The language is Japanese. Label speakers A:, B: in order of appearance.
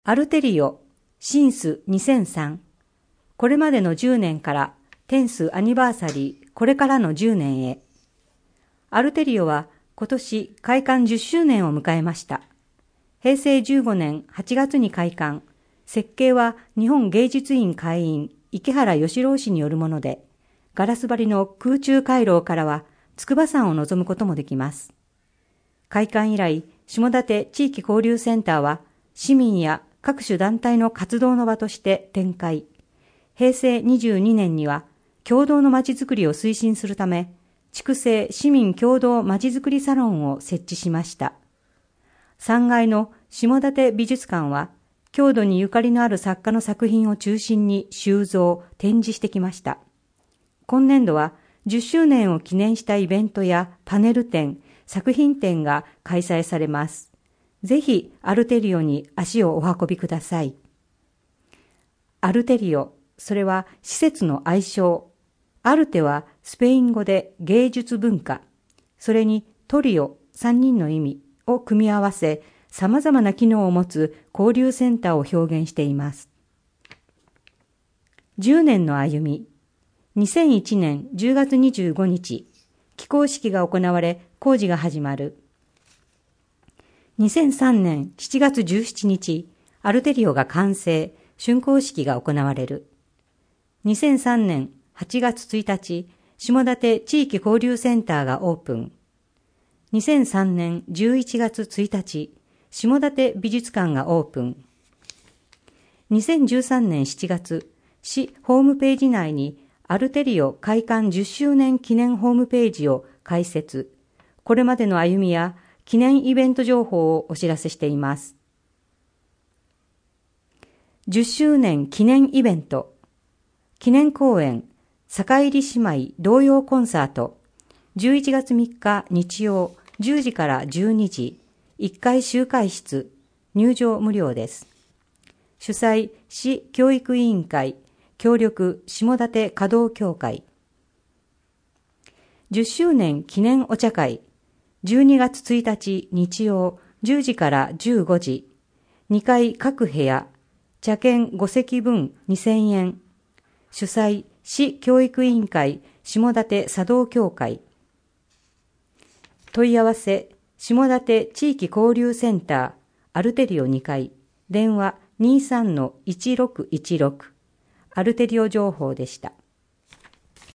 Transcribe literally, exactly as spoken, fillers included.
A: アルテリオ、シンスにせんさん。これまでのじゅうねんからテンスアニバーサリー、これからのじゅうねんへ。アルテリオは今年開館じゅっしゅうねんを迎えました。へいせいじゅうごねんはちがつに開館。設計は日本芸術院会員池原義郎氏によるもので、ガラス張りの空中回廊からは筑波山を望むこともできます。開館以来、下館地域交流センターは市民や各種団体の活動の場として展開。へいせいにじゅうにねんには共同のまちづくりを推進するため、筑西市民共同まちづくりサロンを設置しました。さんがいの下館美術館は、郷土にゆかりのある作家の作品を中心に収蔵、展示してきました。今年度はじゅっしゅうねんを記念したイベントやパネル展、作品展が開催されます。ぜひアルテリオに足をお運びください。アルテリオ、それは施設の愛称。アルテはスペイン語で芸術文化、それにトリオ、三人の意味を組み合わせ、様々な機能を持つ交流センターを表現しています。じゅうねんの歩み。にせんいちねんじゅうがつにじゅうごにち、起工式が行われ、工事が始まる。にせんさんねんしちがつじゅうしちにち、アルテリオが完成、竣工式が行われる。にせんさんねんはちがつついたち、下館地域交流センターがオープン。にせんさんねんじゅういちがつついたち、下館美術館がオープン。にせんじゅうさんねんしちがつ、市ホームページ内にアルテリオ開館じゅっしゅうねん記念ホームページを開設。これまでの歩みや記念イベント情報をお知らせしています。じゅっしゅうねん記念イベント。記念公演、坂入姉妹童謡コンサート。じゅういちがつみっか日曜じゅうじからじゅうにじ。いっかい集会室。入場無料です。主催、市教育委員会。協力、下館華道協会。じゅっしゅうねん記念お茶会。じゅうにがつついたち日曜じゅうじからじゅうごじ。にかい各部屋。茶券ごせきぶんにせんえん。主催、市教育委員会下館茶道協会。問い合わせ、下館地域交流センター、アルテリオにかい、電話 にじゅうさんのいちろくいちろく。アルテリオ情報でした。